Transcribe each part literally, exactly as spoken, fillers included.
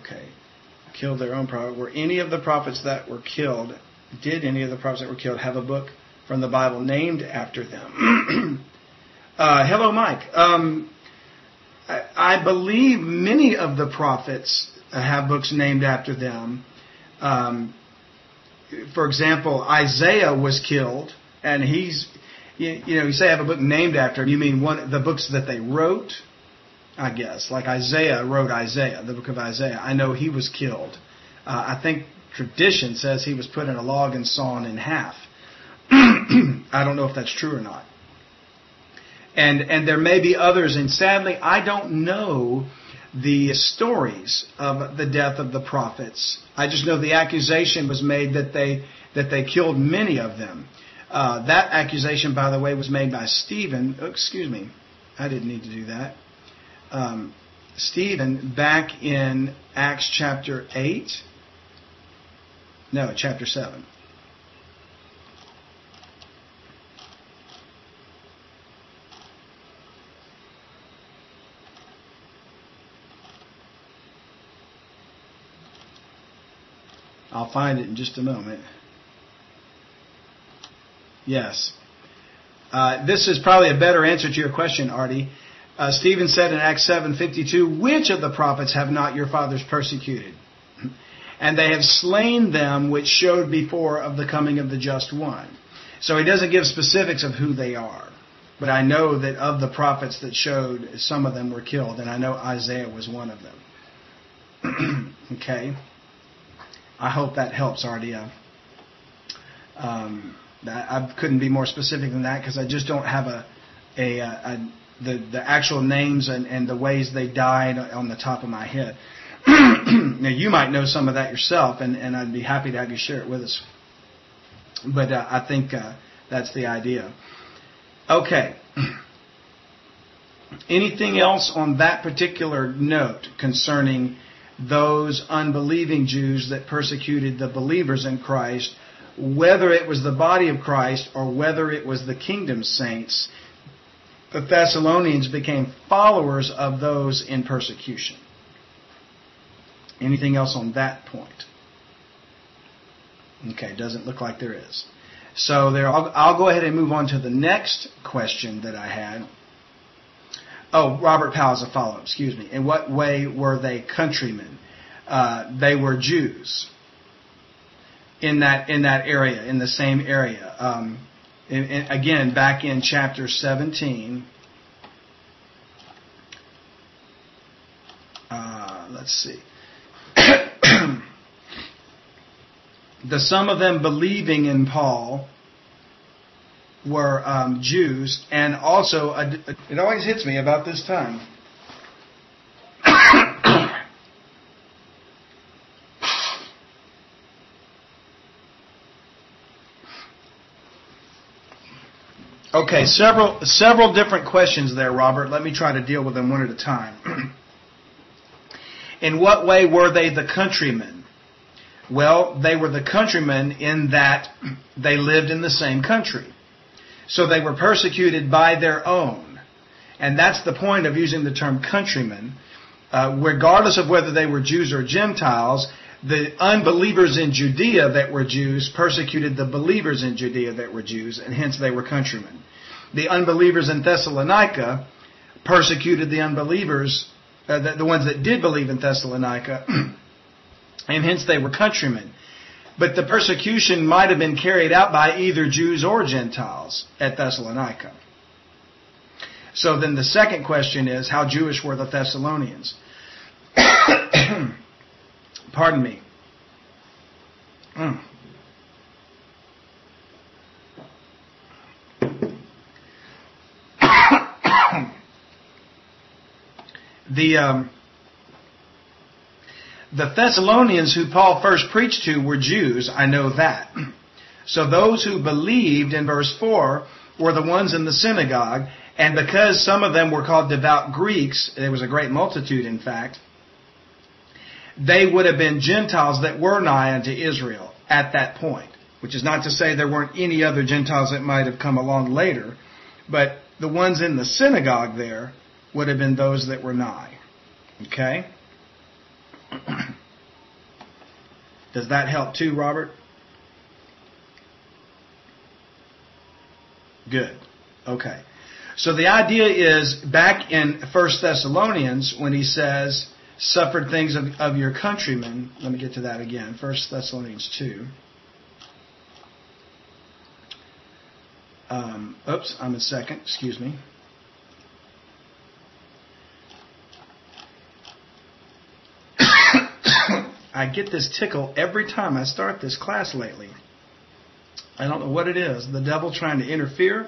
Okay. Killed their own prophet. Were any of the prophets that were killed, did any of the prophets that were killed have a book from the Bible named after them? uh, hello, Mike. Um, I, I believe many of the prophets have books named after them. Um, for example, Isaiah was killed, and he's, you, you know, you say have a book named after him. You mean one the books that they wrote? I guess, like Isaiah wrote Isaiah, the book of Isaiah. I know he was killed. Uh, I think tradition says he was put in a log and sawn in half. I don't know if that's true or not. And and there may be others, and sadly, I don't know the stories of the death of the prophets. I just know the accusation was made that they that they killed many of them. Uh, that accusation, by the way, was made by Stephen. Oh, excuse me, I didn't need to do that. Um, Stephen, back in Acts chapter eight, no, chapter seven. I'll find it in just a moment. Yes. Uh, this is probably a better answer to your question, Artie. Uh, Stephen said in Acts seven fifty-two, which of the prophets have not your fathers persecuted? And they have slain them which showed before of the coming of the just one. So he doesn't give specifics of who they are. But I know that of the prophets that showed, some of them were killed. And I know Isaiah was one of them. Okay. I hope that helps, Artie. Um, I couldn't be more specific than that because I just don't have a, a, a the the actual names and, and the ways they died on the top of my head. Now you might know some of that yourself, and, and I'd be happy to have you share it with us. But uh, I think uh, that's the idea. Okay. Anything else on that particular note concerning those unbelieving Jews that persecuted the believers in Christ, whether it was the body of Christ or whether it was the kingdom saints? The Thessalonians became followers of those in persecution. Anything else on that point? Okay, doesn't look like there is. So there, I'll, I'll go ahead and move on to the next question that I had. Oh, Robert Powell's a follow-up, excuse me. In what way were they countrymen? Uh, they were Jews in that in that area, in the same area. Um, in, in, again, back in chapter seventeen. Uh, let's see. The some of them believing in Paul were um, Jews, and also a, it always hits me about this time. Okay, several several different questions there, Robert. Let me try to deal with them one at a time. In what way were they the countrymen? Well, they were the countrymen in that they lived in the same country. So they were persecuted by their own. And that's the point of using the term countrymen. Uh, regardless of whether they were Jews or Gentiles, the unbelievers in Judea that were Jews persecuted the believers in Judea that were Jews, and hence they were countrymen. The unbelievers in Thessalonica persecuted the unbelievers, uh, the, the ones that did believe in Thessalonica, and hence they were countrymen. But the persecution might have been carried out by either Jews or Gentiles at Thessalonica. So then the second question is, how Jewish were the Thessalonians? Pardon me. Mm. the um, the Thessalonians who Paul first preached to were Jews. I know that. So those who believed in verse four were the ones in the synagogue. And because some of them were called devout Greeks, there was a great multitude, in fact, they would have been Gentiles that were nigh unto Israel at that point. Which is not to say there weren't any other Gentiles that might have come along later. But the ones in the synagogue there would have been those that were nigh. Okay? Does that help too, Robert? Good. Okay. So the idea is back in First Thessalonians when he says, suffered things of, of your countrymen. Let me get to that again. First Thessalonians two. Um, oops, I'm a second. Excuse me. I get this tickle every time I start this class lately. I don't know what it is. The devil trying to interfere.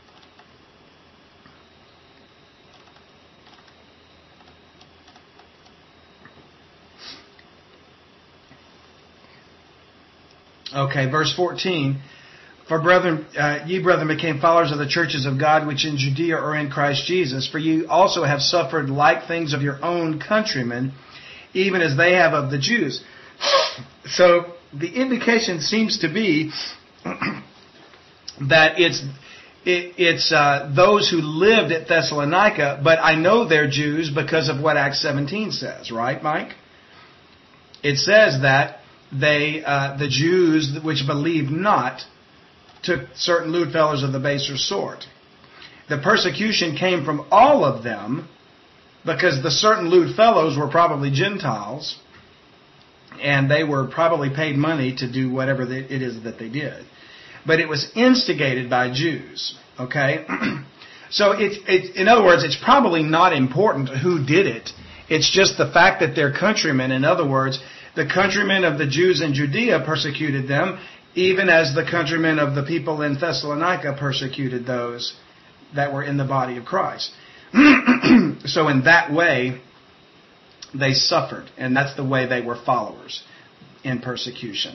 Okay, verse fourteen. For brethren, uh, ye brethren became followers of the churches of God which in Judea are in Christ Jesus. For you also have suffered like things of your own countrymen, even as they have of the Jews. So the indication seems to be that it's it, it's uh, those who lived at Thessalonica, but I know they're Jews because of what Acts seventeen says, right, Mike? It says that they, uh, the Jews which believed not, took certain lewd fellows of the baser sort. The persecution came from all of them because the certain lewd fellows were probably Gentiles, and they were probably paid money to do whatever it is that they did. But it was instigated by Jews. Okay? So it's, it's, in other words, it's probably not important who did it. It's just the fact that they're countrymen. In other words, the countrymen of the Jews in Judea persecuted them, even as the countrymen of the people in Thessalonica persecuted those that were in the body of Christ. So in that way, they suffered, and that's the way they were followers in persecution.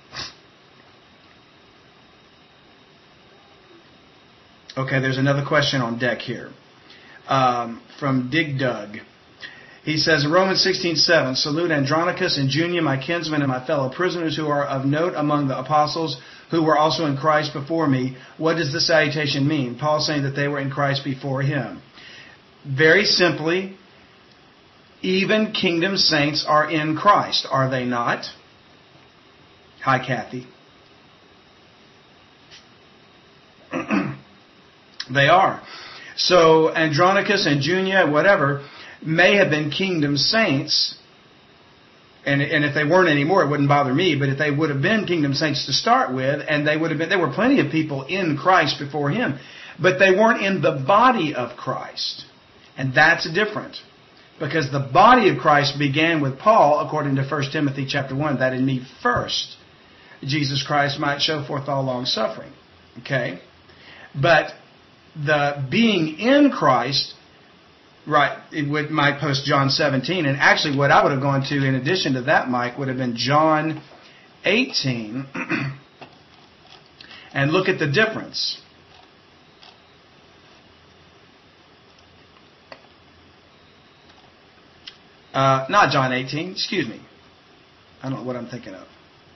Okay, there's another question on deck here um, from Dig Dug. He says in Romans sixteen seven, salute Andronicus and Junia, my kinsmen and my fellow prisoners who are of note among the apostles who were also in Christ before me. What does the salutation mean? Paul saying that they were in Christ before him. Very simply, even kingdom saints are in Christ, are they not? Hi, Kathy. They are. So Andronicus and Junia, whatever, may have been kingdom saints, and and if they weren't anymore, it wouldn't bother me. But if they would have been kingdom saints to start with, and they would have been, there were plenty of people in Christ before him, but they weren't in the body of Christ, and that's different, because the body of Christ began with Paul, according to First Timothy chapter one, that in me first Jesus Christ might show forth all long suffering. Okay, but the being in Christ. Right, it would, Mike post John seventeen, and actually what I would have gone to in addition to that, Mike, would have been John eighteen, and look at the difference. Uh, not John eighteen, excuse me. I don't know what I'm thinking of.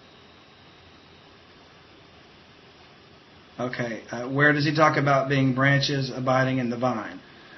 Okay, uh, where does he talk about being branches abiding in the vine?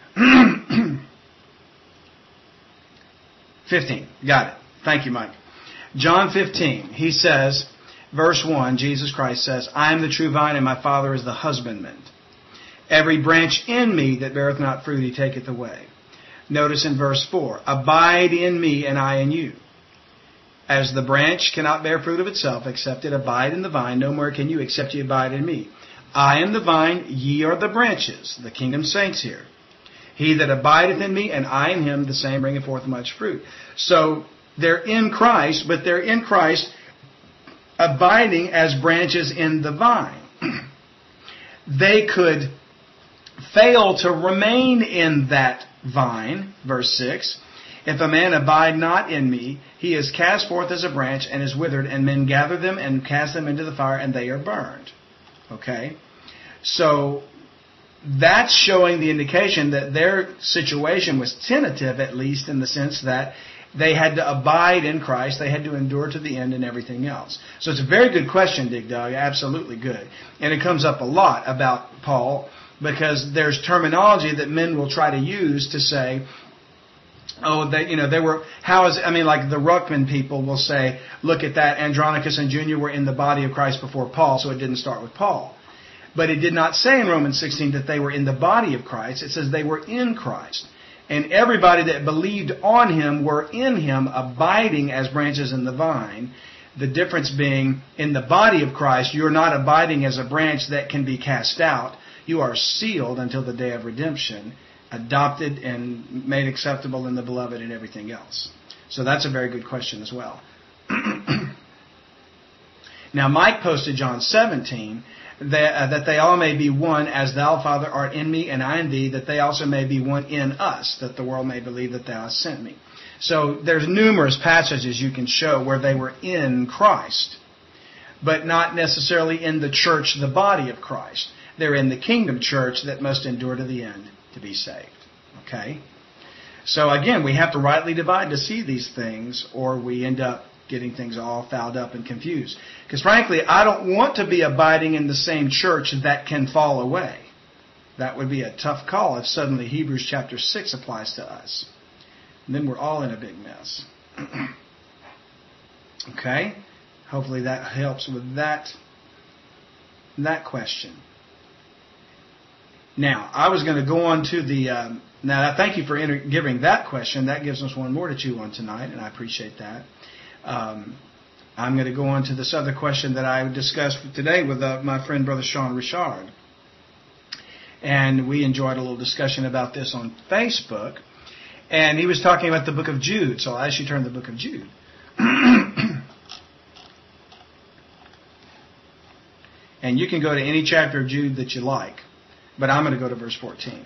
fifteen. Got it. Thank you, Mike. John fifteen. He says, verse one, Jesus Christ says, I am the true vine, and my Father is the husbandman. Every branch in me that beareth not fruit, he taketh away. Notice in verse four, abide in me, and I in you. As the branch cannot bear fruit of itself, except it abide in the vine, no more can you, except ye abide in me. I am the vine, ye are the branches. The kingdom saints here. He that abideth in me, and I in him, the same bringeth forth much fruit. So they're in Christ, but they're in Christ abiding as branches in the vine. They could fail to remain in that vine, verse six. If a man abide not in me, he is cast forth as a branch and is withered, and men gather them and cast them into the fire, and they are burned. Okay? So that's showing the indication that their situation was tentative, at least in the sense that they had to abide in Christ, they had to endure to the end and everything else. So it's a very good question, Dig Dug, absolutely good. And it comes up a lot about Paul, because there's terminology that men will try to use to say, oh, they, you know, they were, how is, I mean, like the Ruckman people will say, look at that, Andronicus and Junior were in the body of Christ before Paul, so it didn't start with Paul. But it did not say in Romans sixteen that they were in the body of Christ. It says they were in Christ. And everybody that believed on Him were in Him, abiding as branches in the vine. The difference being, in the body of Christ, you're not abiding as a branch that can be cast out. You are sealed until the day of redemption, adopted and made acceptable in the beloved and everything else. So that's a very good question as well. Now, Mike posted John seventeen, that, uh, that they all may be one, as thou, Father, art in me, and I in thee, that they also may be one in us, that the world may believe that thou hast sent me. So there's numerous passages you can show where they were in Christ, but not necessarily in the church, the body of Christ. They're in the kingdom church that must endure to the end to be saved. Okay? So again, we have to rightly divide to see these things, or we end up getting things all fouled up and confused. Because frankly, I don't want to be abiding in the same church that can fall away. That would be a tough call if suddenly Hebrews chapter six applies to us. And then we're all in a big mess. Okay? Hopefully that helps with that, that question. Now, I was going to go on to the... Um, now, thank you for enter- giving that question. That gives us one more to chew on tonight, and I appreciate that. Um, I'm going to go on to this other question that I discussed today with uh, my friend, Brother Sean Richard. And we enjoyed a little discussion about this on Facebook. And he was talking about the book of Jude. So I'll ask you to turn to the book of Jude. And you can go to any chapter of Jude that you like. But I'm going to go to verse fourteen.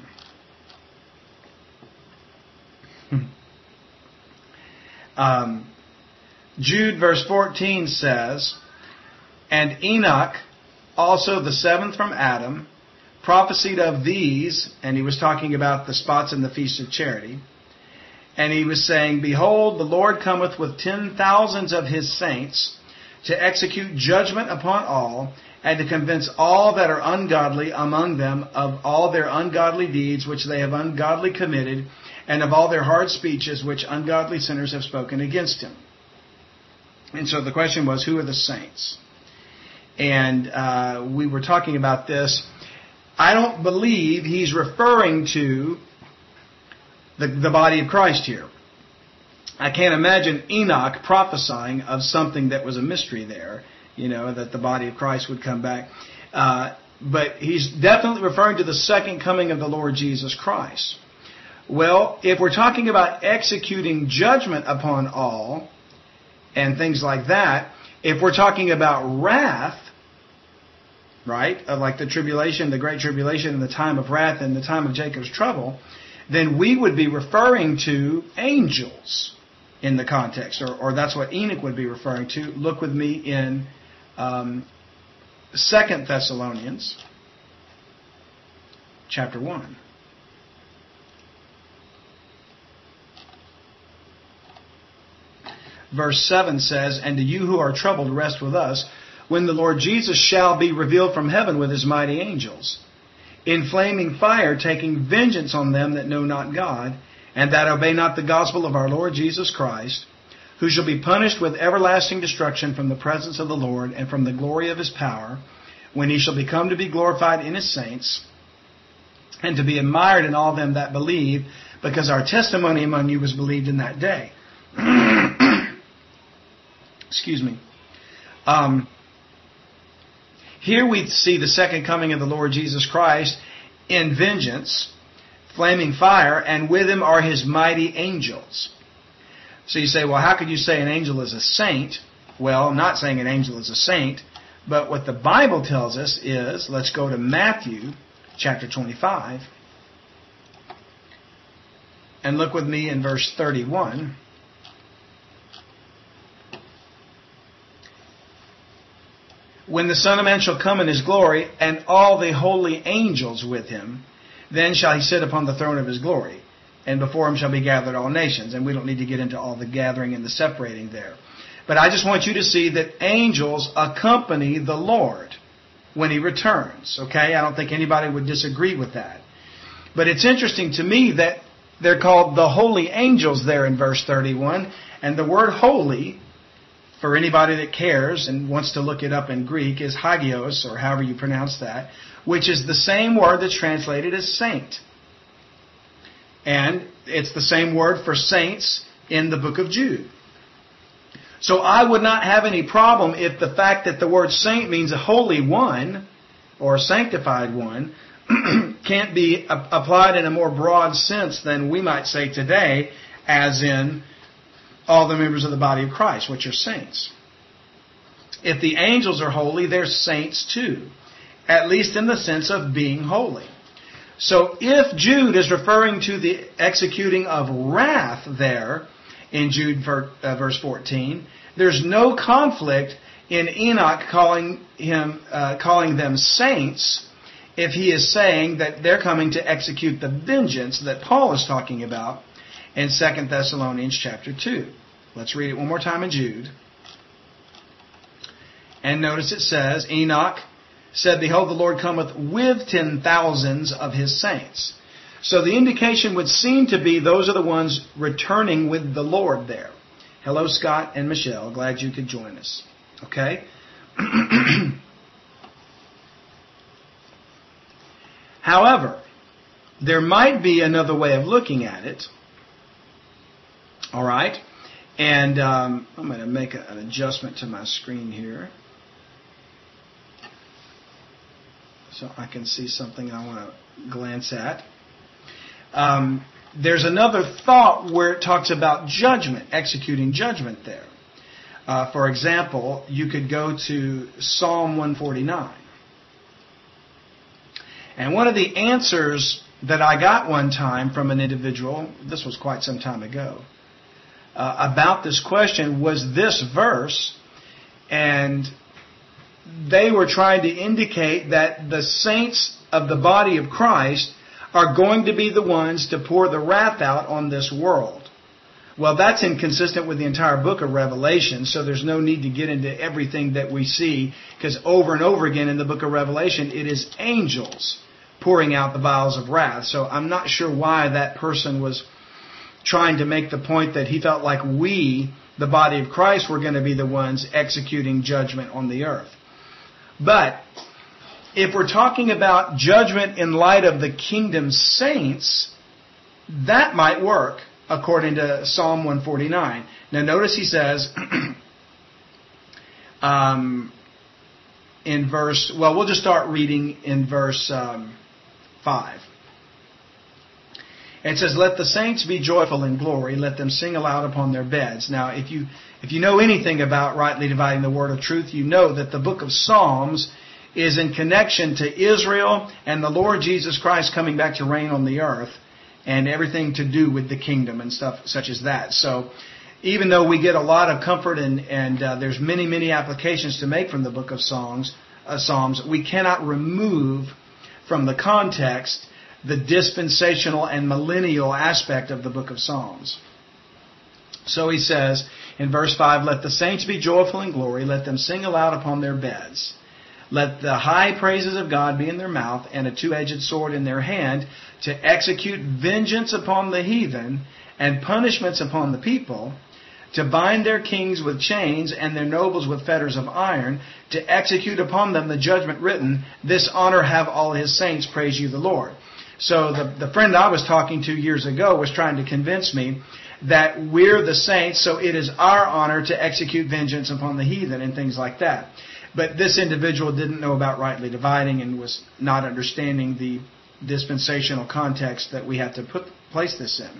um, Jude verse fourteen says, and Enoch, also the seventh from Adam, prophesied of these, and he was talking about the spots in the Feast of Charity, and he was saying, behold, the Lord cometh with ten thousands of his saints to execute judgment upon all, and to convince all that are ungodly among them of all their ungodly deeds which they have ungodly committed, and of all their hard speeches which ungodly sinners have spoken against him. And so the question was, who are the saints? And uh, we were talking about this. I don't believe he's referring to the, the body of Christ here. I can't imagine Enoch prophesying of something that was a mystery there, you know, that the body of Christ would come back. Uh, but he's definitely referring to the second coming of the Lord Jesus Christ. Well, if we're talking about executing judgment upon all and things like that, if we're talking about wrath, right, of like the tribulation, the great tribulation, and the time of wrath and the time of Jacob's trouble, then we would be referring to angels in the context, or, or that's what Enoch would be referring to. Look with me in um, Second Thessalonians chapter one. Verse seven says, and to you who are troubled, rest with us, when the Lord Jesus shall be revealed from heaven with his mighty angels, in flaming fire, taking vengeance on them that know not God, and that obey not the gospel of our Lord Jesus Christ, who shall be punished with everlasting destruction from the presence of the Lord and from the glory of his power, when he shall become to be glorified in his saints, and to be admired in all them that believe, because our testimony among you was believed in that day. Excuse me. Um, here we see the second coming of the Lord Jesus Christ in vengeance, flaming fire, and with him are his mighty angels. So you say, well, how could you say an angel is a saint? Well, I'm not saying an angel is a saint, but what the Bible tells us is, let's go to Matthew chapter twenty-five, and look with me in verse thirty-one. When the Son of Man shall come in his glory, and all the holy angels with him, then shall he sit upon the throne of his glory, and before him shall be gathered all nations. And we don't need to get into all the gathering and the separating there. But I just want you to see that angels accompany the Lord when he returns. Okay? I don't think anybody would disagree with that. But it's interesting to me that They're called the holy angels there in verse thirty-one. And the word holy, for anybody that cares and wants to look it up in Greek, is hagios, or however you pronounce that, which is the same word that's translated as saint. And it's the same word for saints in the book of Jude. So I would not have any problem if the fact that the word saint means a holy one or a sanctified one can't be applied in a more broad sense than we might say today, as in all the members of the body of Christ, which are saints. If the angels are holy, they're saints too, at least in the sense of being holy. So if Jude is referring to the executing of wrath there in Jude verse fourteen, there's no conflict in Enoch calling him uh, calling them saints if he is saying that they're coming to execute the vengeance that Paul is talking about in Second Thessalonians chapter two. Let's read it one more time in Jude. And notice it says, Enoch said, behold, the Lord cometh with ten thousands of his saints. So the indication would seem to be those are the ones returning with the Lord there. Hello, Scott and Michelle. Glad you could join us. Okay? However, there might be another way of looking at it. All right? And um, I'm going to make a, an adjustment to my screen here, so I can see something I want to glance at. Um, there's another thought where it talks about judgment, executing judgment there. Uh, for example, you could go to Psalm one forty-nine. And one of the answers that I got one time from an individual, this was quite some time ago, uh, about this question was this verse, and they were trying to indicate that the saints of the body of Christ are going to be the ones to pour the wrath out on this world. Well, that's inconsistent with the entire book of Revelation, so there's no need to get into everything that we see, because over and over again in the book of Revelation, it is angels pouring out the vials of wrath. So I'm not sure why that person was trying to make the point that he felt like we, the body of Christ, were going to be the ones executing judgment on the earth. But if we're talking about judgment in light of the kingdom saints, that might work according to Psalm one forty-nine. Now notice he says um, in verse, well, we'll just start reading in verse um, five. It says, let the saints be joyful in glory, let them sing aloud upon their beds. Now, if you if you know anything about rightly dividing the word of truth, you know that the book of Psalms is in connection to Israel and the Lord Jesus Christ coming back to reign on the earth, and everything to do with the kingdom and stuff such as that. So even though we get a lot of comfort and, and uh, there's many, many applications to make from the book of Psalms, uh, Psalms, we cannot remove from the context the dispensational and millennial aspect of the book of Psalms. So he says in verse five, let the saints be joyful in glory, let them sing aloud upon their beds. Let the high praises of God be in their mouth and a two-edged sword in their hand to execute vengeance upon the heathen and punishments upon the people, to bind their kings with chains and their nobles with fetters of iron, to execute upon them the judgment written, this honor have all his saints, praise you the Lord. So the, the friend I was talking to years ago was trying to convince me that we're the saints, so it is our honor to execute vengeance upon the heathen and things like that. But this individual didn't know about rightly dividing and was not understanding the dispensational context that we have to put place this in.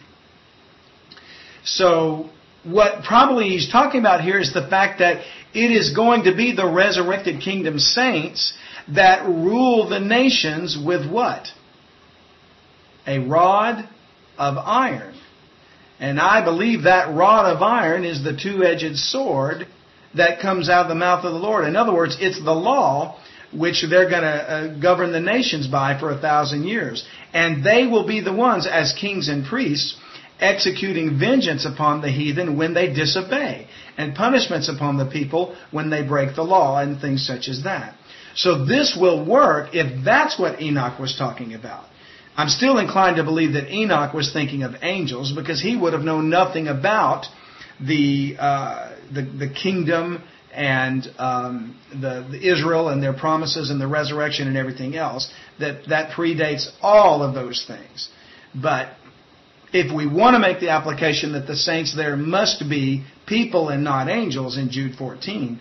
So what probably he's talking about here is the fact that it is going to be the resurrected kingdom saints that rule the nations with what? A rod of iron. And I believe that rod of iron is the two-edged sword that comes out of the mouth of the Lord. In other words, it's the law which they're going to uh, govern the nations by for a thousand years. And they will be the ones, as kings and priests, executing vengeance upon the heathen when they disobey, and punishments upon the people when they break the law, and things such as that. So this will work if that's what Enoch was talking about. I'm still inclined to believe that Enoch was thinking of angels, because he would have known nothing about the uh, the, the kingdom and um, the, the Israel and their promises and the resurrection and everything else. That that predates all of those things. But if we want to make the application that the saints there must be people and not angels in Jude fourteen,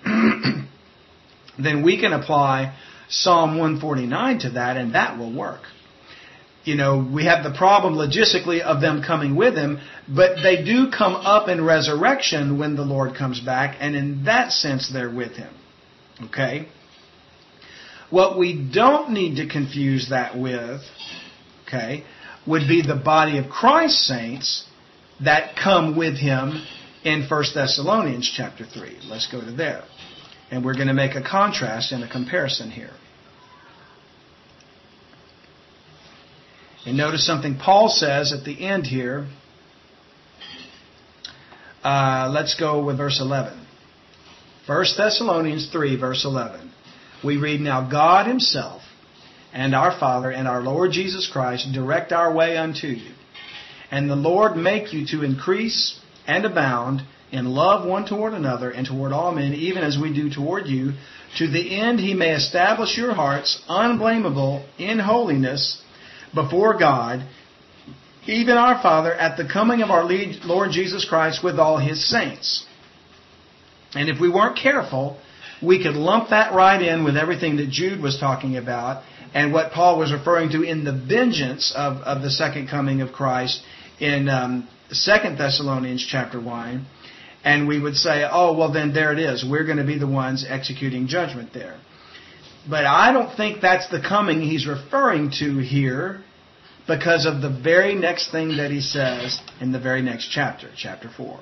then we can apply Psalm one forty-nine to that, and that will work. You know, we have the problem logistically of them coming with Him, but they do come up in resurrection when the Lord comes back, and in that sense they're with Him. Okay? What we don't need to confuse that with, okay, would be the body of Christ's saints that come with Him in First Thessalonians chapter three. Let's go to there. And we're going to make a contrast and a comparison here. And notice something Paul says at the end here. Uh, let's go with verse eleven. First Thessalonians three, verse eleven. We read, "Now God Himself and our Father and our Lord Jesus Christ direct our way unto you. And the Lord make you to increase and abound in love one toward another and toward all men, even as we do toward you, to the end He may establish your hearts unblameable in holiness before God, even our Father, at the coming of our Lord Jesus Christ with all His saints." And if we weren't careful, we could lump that right in with everything that Jude was talking about and what Paul was referring to in the vengeance of, of the second coming of Christ in um, Second Thessalonians chapter one. And we would say, oh, well, then there it is. We're going to be the ones executing judgment there. But I don't think that's the coming he's referring to here, because of the very next thing that he says in the very next chapter, chapter four.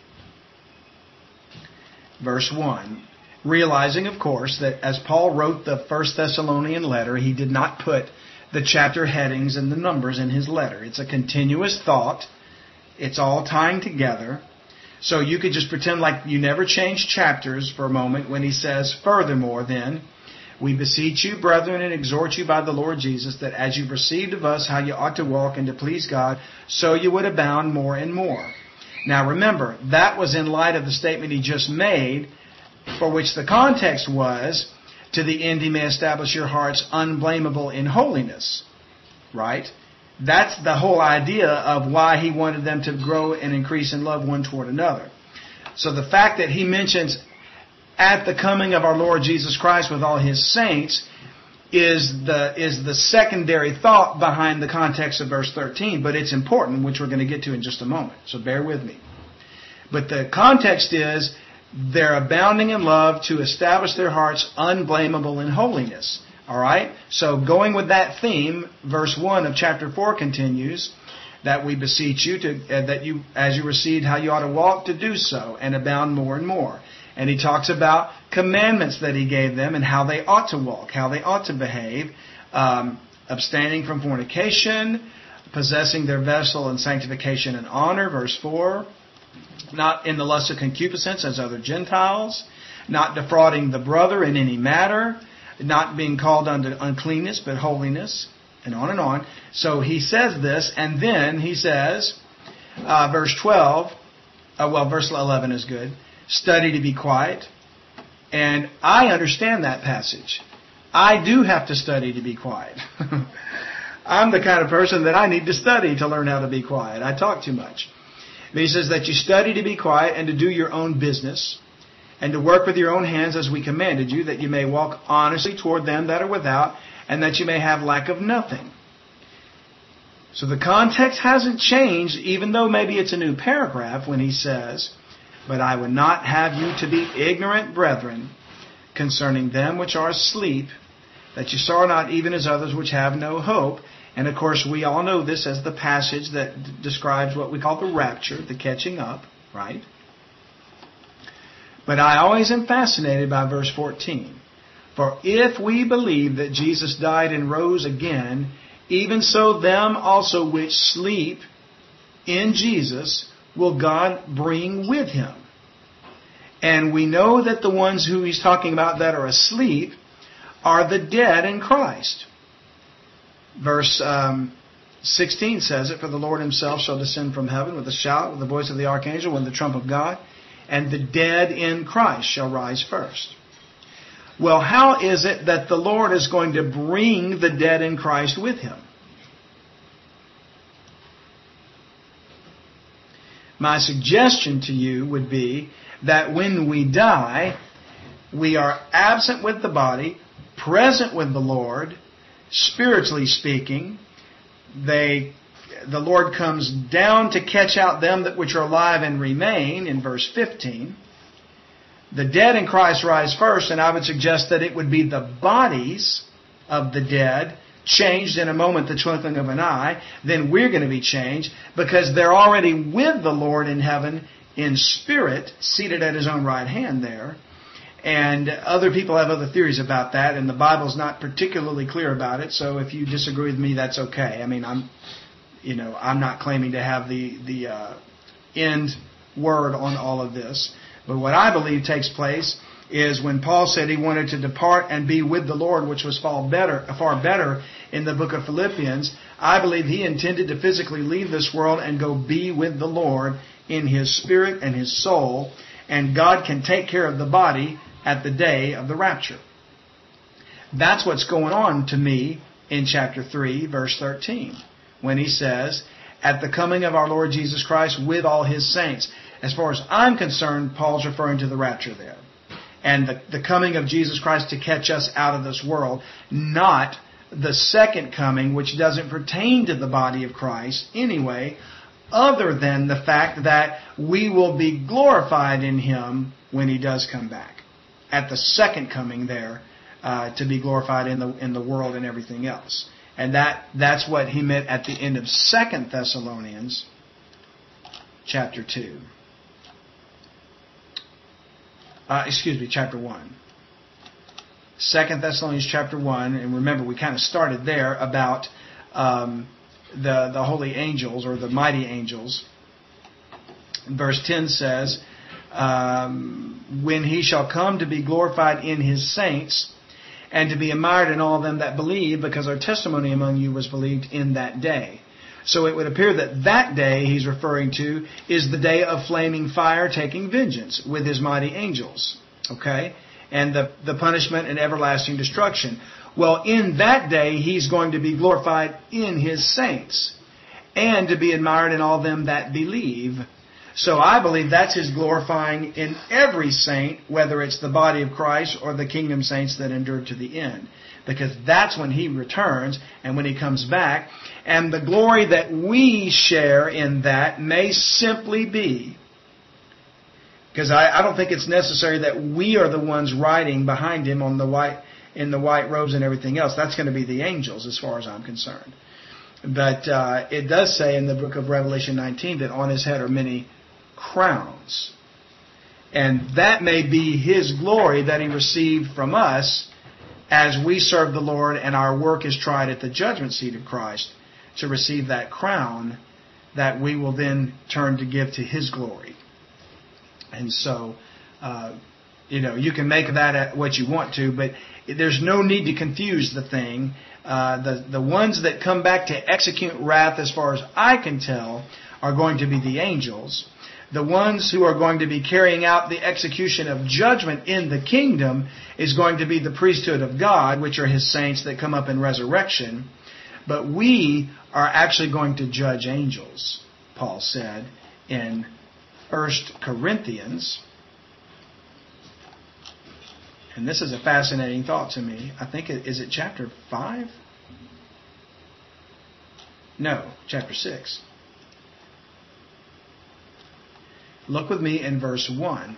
Verse one. Realizing, of course, that as Paul wrote the First Thessalonian letter, he did not put the chapter headings and the numbers in his letter. It's a continuous thought. It's all tying together. So you could just pretend like you never changed chapters for a moment when he says, "Furthermore, then, we beseech you, brethren, and exhort you by the Lord Jesus, that as you've received of us how you ought to walk and to please God, so you would abound more and more." Now remember, that was in light of the statement he just made, for which the context was, "To the end He may establish your hearts unblameable in holiness." Right? That's the whole idea of why he wanted them to grow and increase in love one toward another. So the fact that he mentions at the coming of our Lord Jesus Christ with all His saints is the is the secondary thought behind the context of verse thirteen, but it's important, which we're going to get to in just a moment. So bear with me. But the context is they're abounding in love to establish their hearts unblameable in holiness. All right? So going with that theme, verse one of chapter four continues, that we beseech you to uh, that you, as you received how you ought to walk, to do so, and abound more and more. And he talks about commandments that he gave them and how they ought to walk, how they ought to behave, um, abstaining from fornication, possessing their vessel in sanctification and honor, verse four, not in the lust of concupiscence as other Gentiles, not defrauding the brother in any matter, not being called unto uncleanness but holiness, and on and on. So he says this, and then he says, uh, verse twelve, uh, well, verse eleven is good, study to be quiet. And I understand that passage. I do have to study to be quiet. I'm the kind of person that I need to study to learn how to be quiet. I talk too much. But he says that you study to be quiet and to do your own business, and to work with your own hands as we commanded you, that you may walk honestly toward them that are without, and that you may have lack of nothing. So the context hasn't changed, even though maybe it's a new paragraph when he says, "But I would not have you to be ignorant, brethren, concerning them which are asleep, that you sorrow not even as others which have no hope." And of course we all know this as the passage that d- describes what we call the rapture, the catching up, right? But I always am fascinated by verse fourteen. "For if we believe that Jesus died and rose again, even so them also which sleep in Jesus will God bring with Him." And we know that the ones who he's talking about that are asleep are the dead in Christ. Verse um, sixteen says it, "For the Lord himself shall descend from heaven with a shout, with the voice of the archangel, with the trump of God, and the dead in Christ shall rise first." Well, how is it that the Lord is going to bring the dead in Christ with him? My suggestion to you would be that when we die, we are absent with the body, present with the Lord, spiritually speaking. They, the Lord comes down to catch out them that which are alive and remain, in verse fifteen. The dead in Christ rise first, and I would suggest that it would be the bodies of the dead changed in a moment, the twinkling of an eye. Then we're going to be changed because they're already with the Lord in heaven in spirit, seated at his own right hand there. And other people have other theories about that, and the Bible's not particularly clear about it. So if you disagree with me, that's okay. I mean, I'm, you know, I'm not claiming to have the the uh, end word on all of this. But what I believe takes place is when Paul said he wanted to depart and be with the Lord, which was far better, far better in the book of Philippians. I believe he intended to physically leave this world and go be with the Lord in his spirit and his soul. And God can take care of the body at the day of the rapture. That's what's going on to me in chapter three, verse thirteen, when he says, "At the coming of our Lord Jesus Christ with all his saints." As far as I'm concerned, Paul's referring to the rapture there. And the, the coming of Jesus Christ to catch us out of this world, not the second coming, which doesn't pertain to the body of Christ anyway, other than the fact that we will be glorified in him when he does come back. At the second coming there, uh, to be glorified in the in the world and everything else. And that that's what he meant at the end of Second Thessalonians chapter two. Uh, excuse me, chapter one. Second Thessalonians chapter one, and remember we kind of started there about um, the the holy angels or the mighty angels. Verse ten says, um, "When he shall come to be glorified in his saints, and to be admired in all them that believe, because our testimony among you was believed in that day." So it would appear that that day he's referring to is the day of flaming fire taking vengeance with his mighty angels. Okay? And the, the punishment and everlasting destruction. Well, in that day he's going to be glorified in his saints and to be admired in all them that believe. So I believe that's his glorifying in every saint, whether it's the body of Christ or the kingdom saints that endured to the end. Because that's when he returns and when he comes back. And the glory that we share in that may simply be, because I, I don't think it's necessary that we are the ones riding behind him on the white in the white robes and everything else. That's going to be the angels as far as I'm concerned. But uh, it does say in the book of Revelation nineteen that on his head are many crowns. And that may be his glory that he received from us as we serve the Lord and our work is tried at the judgment seat of Christ to receive that crown that we will then turn to give to his glory. And so, uh, you know, you can make that what you want to, but there's no need to confuse the thing. Uh, the, the ones that come back to execute wrath, as far as I can tell, are going to be the angels. The ones who are going to be carrying out the execution of judgment in the kingdom is going to be the priesthood of God, which are his saints that come up in resurrection. But we are actually going to judge angels, Paul said in First Corinthians. And this is a fascinating thought to me. I think, it, is it chapter five? No, chapter six. Look with me in verse one.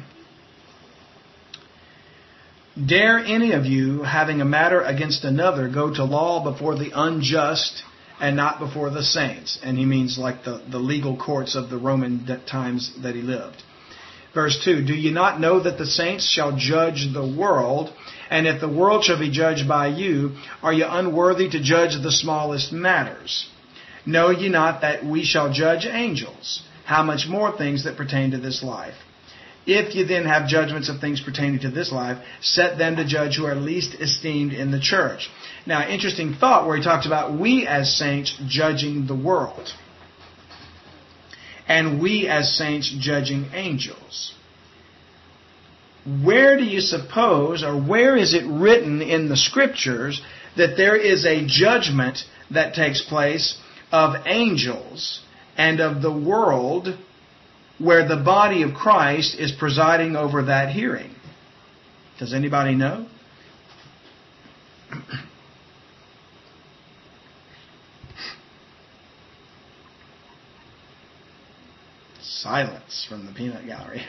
"Dare any of you, having a matter against another, go to law before the unjust and not before the saints?" And he means like the, the legal courts of the Roman times that he lived. Verse two, "Do ye not know that the saints shall judge the world? And if the world shall be judged by you, are ye unworthy to judge the smallest matters? Know ye not that we shall judge angels? How much more things that pertain to this life? If you then have judgments of things pertaining to this life, set them to judge who are least esteemed in the church. Now, interesting thought where he talks about we as saints judging the world. And we as saints judging angels. Where do you suppose, or where is it written in the Scriptures that there is a judgment that takes place of angels and of the world where the body of Christ is presiding over that hearing? Does anybody know? Silence from the peanut gallery.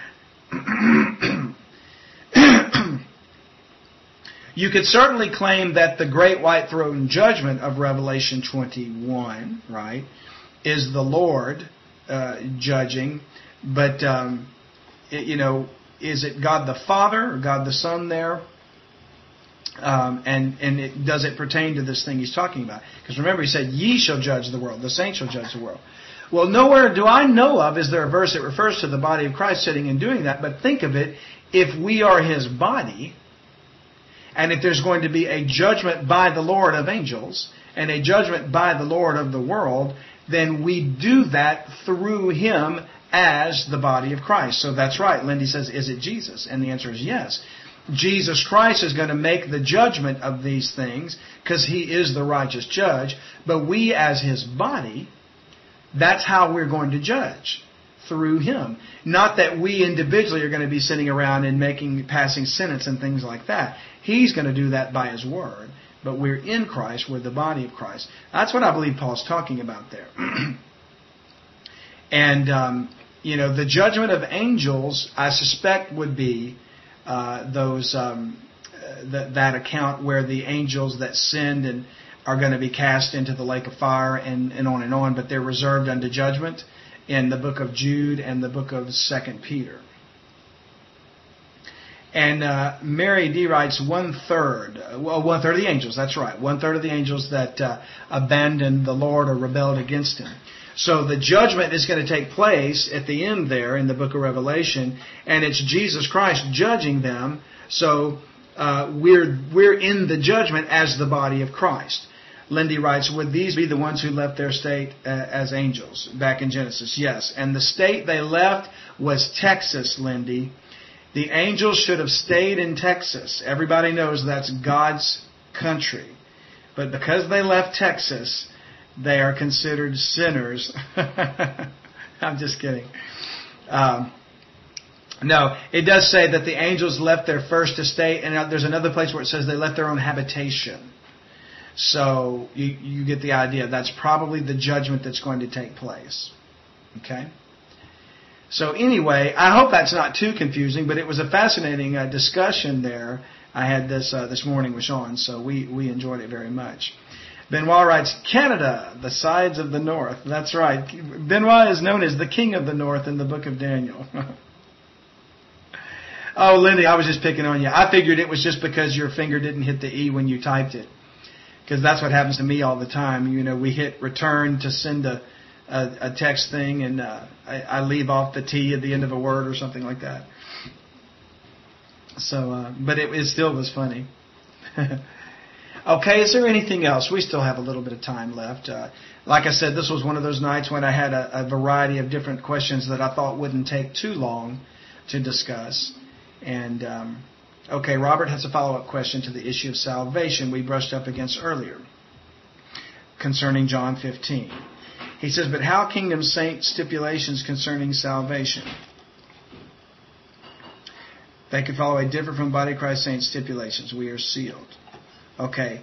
You could certainly claim that the great white throne judgment of Revelation twenty-one, right, is the Lord uh, judging. But, um, it, you know, is it God the Father or God the Son there? Um, and and it, does it pertain to this thing he's talking about? Because remember, he said, ye shall judge the world. The saints shall judge the world. Well, nowhere do I know of is there a verse that refers to the body of Christ sitting and doing that. But think of it, if we are His body, and if there's going to be a judgment by the Lord of angels, and a judgment by the Lord of the world, then we do that through Him as the body of Christ. So that's right. Lindy says, is it Jesus? And the answer is yes. Jesus Christ is going to make the judgment of these things because He is the righteous judge. But we as His body, that's how we're going to judge, through Him. Not that we individually are going to be sitting around and making, passing sentence and things like that. He's going to do that by His Word. But we're in Christ. We're the body of Christ. That's what I believe Paul's talking about there. And, um, you know, the judgment of angels, I suspect, would be uh, those um, uh, th- that account where the angels that sinned and are going to be cast into the lake of fire and, and on and on, but they're reserved unto judgment in the book of Jude and the book of Second Peter. And uh, Mary D. writes one-third, well, one-third of the angels, that's right, one-third of the angels that uh, abandoned the Lord or rebelled against Him. So the judgment is going to take place at the end there in the book of Revelation, and it's Jesus Christ judging them. So uh, we're we're in the judgment as the body of Christ. Lindy writes, would these be the ones who left their state uh, as angels back in Genesis? Yes. And the state they left was Texas, Lindy. The angels should have stayed in Texas. Everybody knows that's God's country. But because they left Texas, they are considered sinners. I'm just kidding. Um, no, it does say that the angels left their first estate. And there's another place where it says they left their own habitation. So you, you get the idea. That's probably the judgment that's going to take place. Okay? So anyway, I hope that's not too confusing, but it was a fascinating uh, discussion there. I had this uh, this morning with Sean, so we, we enjoyed it very much. Benoit writes, Canada, the sides of the north. That's right. Benoit is known as the king of the north in the book of Daniel. Oh, Lindy, I was just picking on you. I figured it was just because your finger didn't hit the E when you typed it. Because that's what happens to me all the time. You know, we hit return to send a, a, a text thing, and uh, I, I leave off the T at the end of a word or something like that. So, uh, but it, it still was funny. Okay, is there anything else? We still have a little bit of time left. Uh, like I said, this was one of those nights when I had a, a variety of different questions that I thought wouldn't take too long to discuss. And, um, okay, Robert has a follow-up question to the issue of salvation we brushed up against earlier concerning John fifteen. He says, but how kingdom saint stipulations concerning salvation? They could follow a different from body of Christ saint stipulations. We are sealed. Okay.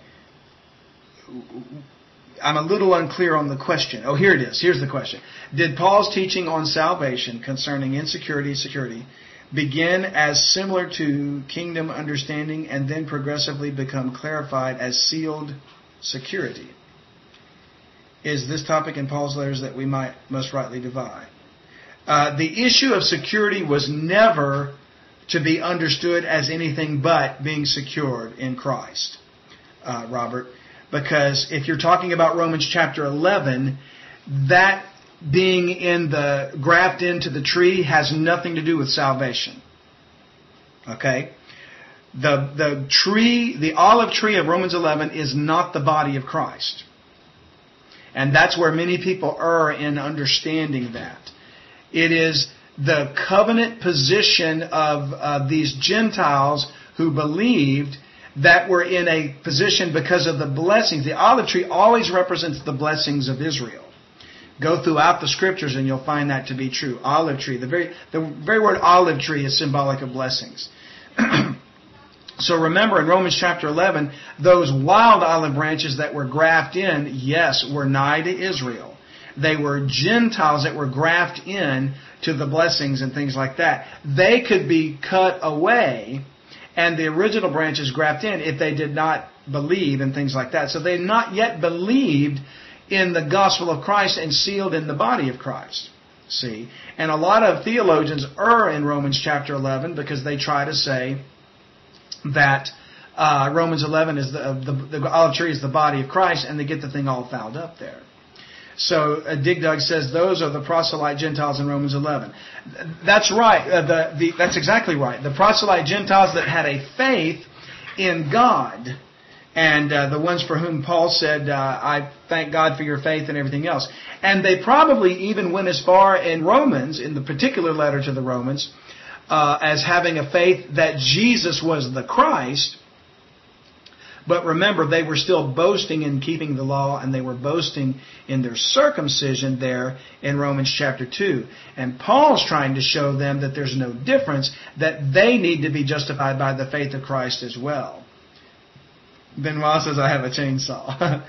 I'm a little unclear on the question. Oh, here it is. Here's the question. Did Paul's teaching on salvation concerning insecurity, security, begin as similar to kingdom understanding and then progressively become clarified as sealed security? Is this topic in Paul's letters that we might most rightly divide? Uh, the issue of security was never to be understood as anything but being secured in Christ, uh, Robert. Because if you're talking about Romans chapter eleven, that being in the graft into the tree has nothing to do with salvation. Okay? The the tree, the olive tree of Romans eleven is not the body of Christ. And that's where many people err in understanding that. It is the covenant position of uh, these Gentiles who believed that were in a position because of the blessings. The olive tree always represents the blessings of Israel. Go throughout the scriptures and you'll find that to be true. Olive tree. The very, the very word olive tree is symbolic of blessings. So remember in Romans chapter eleven, those wild olive branches that were grafted in, yes, were nigh to Israel. They were Gentiles that were grafted in to the blessings and things like that. They could be cut away and the original branches grafted in if they did not believe and things like that. So they had not yet believed in the gospel of Christ and sealed in the body of Christ. See? And a lot of theologians err in Romans chapter eleven because they try to say that uh, Romans eleven is the, the the olive tree is the body of Christ, and they get the thing all fouled up there. So uh, Dig Dug says those are the proselyte Gentiles in Romans eleven. That's right. Uh, the, the that's exactly right. The proselyte Gentiles that had a faith in God, and uh, the ones for whom Paul said, uh, "I thank God for your faith" and everything else. And they probably even went as far in Romans, in the particular letter to the Romans, Uh, as having a faith that Jesus was the Christ. But remember, they were still boasting in keeping the law, and they were boasting in their circumcision there in Romans chapter two. And Paul's trying to show them that there's no difference, that they need to be justified by the faith of Christ as well. Benoit says, I have a chainsaw.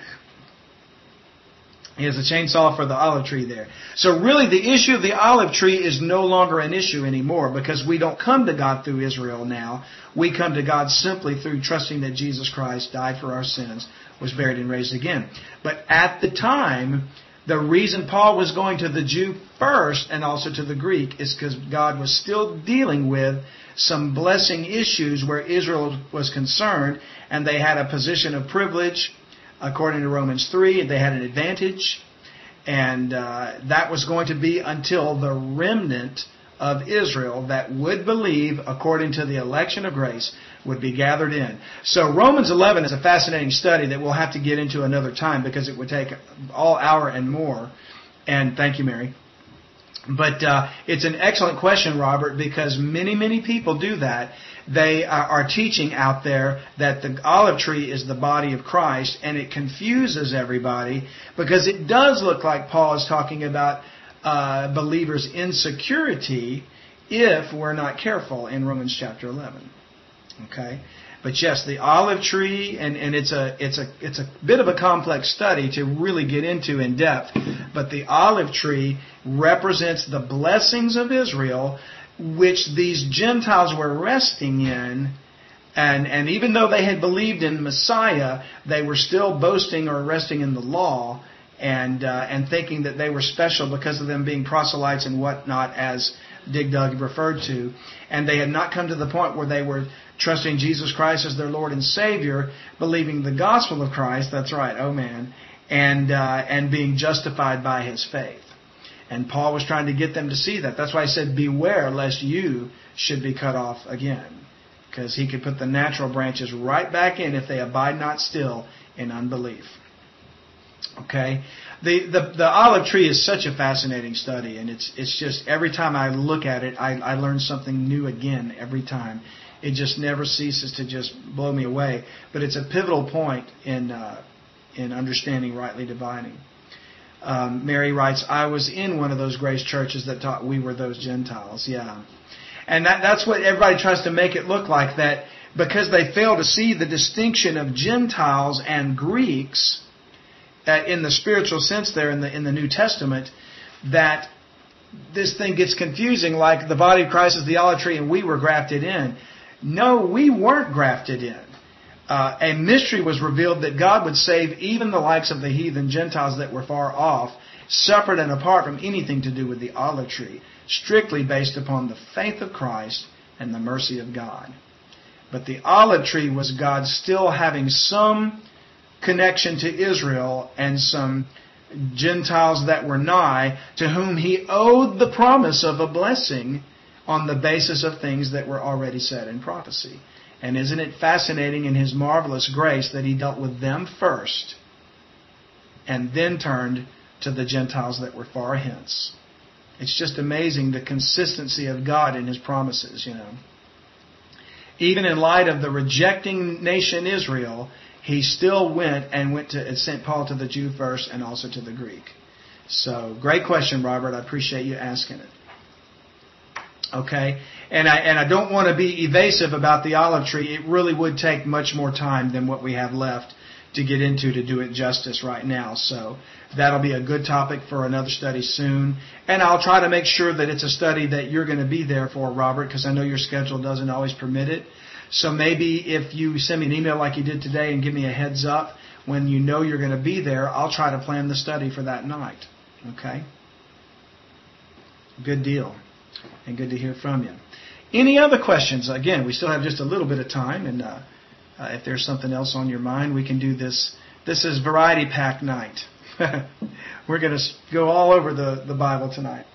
He has a chainsaw for the olive tree there. So really the issue of the olive tree is no longer an issue anymore, because we don't come to God through Israel now. We come to God simply through trusting that Jesus Christ died for our sins, was buried and raised again. But at the time, the reason Paul was going to the Jew first and also to the Greek is because God was still dealing with some blessing issues where Israel was concerned, and they had a position of privilege. According to Romans three, they had an advantage, and uh, that was going to be until the remnant of Israel that would believe, according to the election of grace, would be gathered in. So Romans eleven is a fascinating study that we'll have to get into another time, because it would take all hour and more. And thank you, Mary. But uh, it's an excellent question, Robert, because many, many people do that. They are teaching out there that the olive tree is the body of Christ, and it confuses everybody because it does look like Paul is talking about uh, believers' insecurity if we're not careful in Romans chapter eleven. Okay, but yes, the olive tree, and, and it's a it's a it's a bit of a complex study to really get into in depth. But the olive tree represents the blessings of Israel, which these Gentiles were resting in, and, and even though they had believed in Messiah, they were still boasting or resting in the law, and uh, and thinking that they were special because of them being proselytes and whatnot, as Dig Dug referred to. And they had not come to the point where they were trusting Jesus Christ as their Lord and Savior, believing the gospel of Christ, that's right, oh man, and uh, and being justified by His faith. And Paul was trying to get them to see that. That's why he said, beware lest you should be cut off again. Because he could put the natural branches right back in if they abide not still in unbelief. Okay? The, the, the olive tree is such a fascinating study. And it's it's just, every time I look at it, I, I learn something new again every time. It just never ceases to just blow me away. But it's a pivotal point in uh, in understanding rightly dividing. Um, Mary writes, I was in one of those grace churches that taught we were those Gentiles. Yeah. And that, that's what everybody tries to make it look like, that because they fail to see the distinction of Gentiles and Greeks uh, in the spiritual sense there in the in the New Testament, that this thing gets confusing, like the body of Christ is the olive tree and we were grafted in. No, we weren't grafted in. Uh, a mystery was revealed that God would save even the likes of the heathen Gentiles that were far off, separate and apart from anything to do with the olive tree, strictly based upon the faith of Christ and the mercy of God. But the olive tree was God still having some connection to Israel and some Gentiles that were nigh, to whom he owed the promise of a blessing on the basis of things that were already said in prophecy. And isn't it fascinating in his marvelous grace that he dealt with them first and then turned to the Gentiles that were far hence? It's just amazing the consistency of God in his promises, you know. Even in light of the rejecting nation Israel, he still went and went to sent Paul to the Jew first and also to the Greek. So, great question, Robert. I appreciate you asking it. Okay, and I and I don't want to be evasive about the olive tree. It really would take much more time than what we have left to get into to do it justice right now. So that'll be a good topic for another study soon. And I'll try to make sure that it's a study that you're going to be there for, Robert, because I know your schedule doesn't always permit it. So maybe if you send me an email like you did today and give me a heads up when you know you're going to be there, I'll try to plan the study for that night. Okay? Good deal. And good to hear from you. Any other questions? Again, we still have just a little bit of time, and uh, uh, if there's something else on your mind, we can do this. This is Variety Pack night. We're going to go all over the, the Bible tonight.